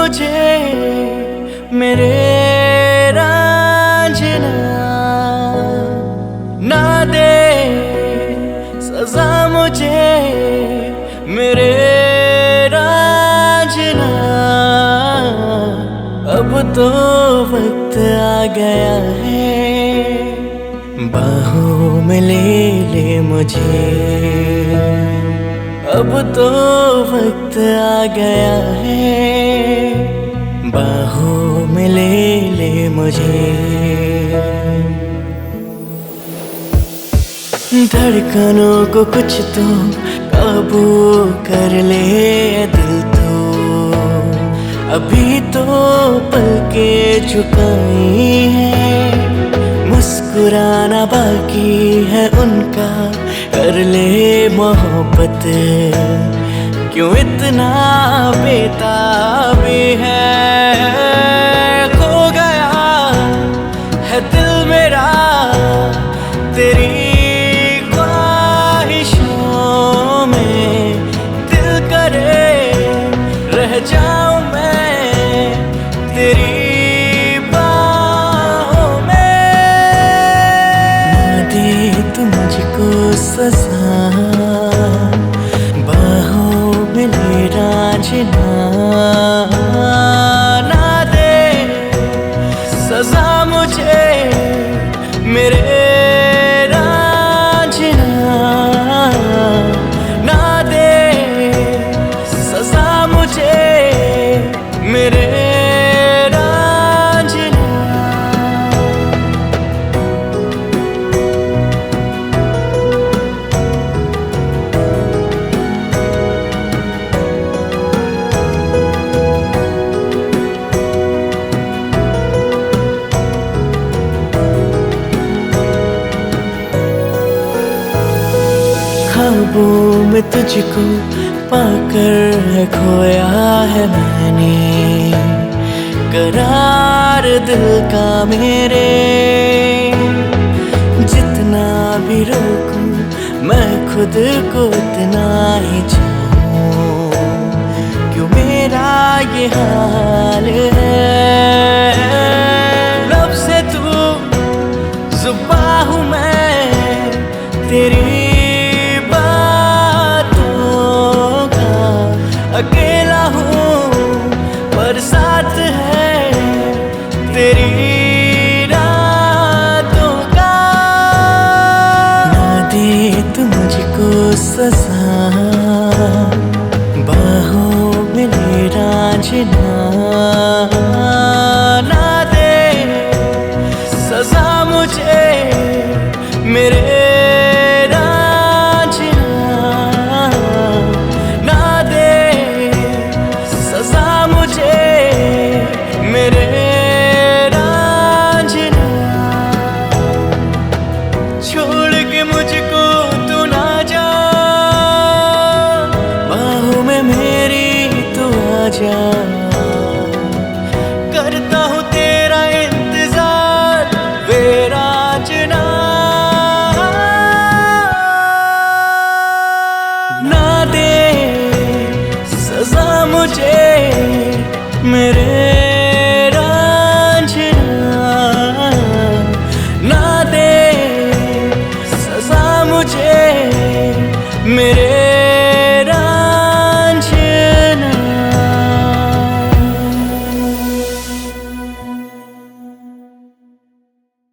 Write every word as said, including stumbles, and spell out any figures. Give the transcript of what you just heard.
मुझे मेरे रांझना, ना दे सजा मुझे मेरे रांझना। अब तो वक्त आ गया है, बाहों में ले ले मुझे। अब तो वक्त आ गया है, बाहों में ले ले मुझे। धड़कनों को कुछ तो काबू कर ले दिल तो, अभी तो पलके झुकाई है, मुस्कुराना बाकी है उनका, कर ले मोहब्बत। क्यों इतना बेताबी है, खो गया है दिल मेरा तेरी ख्वाहिशों में। दिल करे रह जाऊं मैं तेरी मुझको सजा, बाहों में ले रांझना, ना दे सजा मुझे मेरे रांझना, ना दे सजा मुझे मेरे ख्वाबों में तुझको पाकर है खोया है मैंने, करार दिल का मेरे। जितना भी रोकूं मैं खुद को उतना ही चाहूं, क्यों मेरा ये हाल है।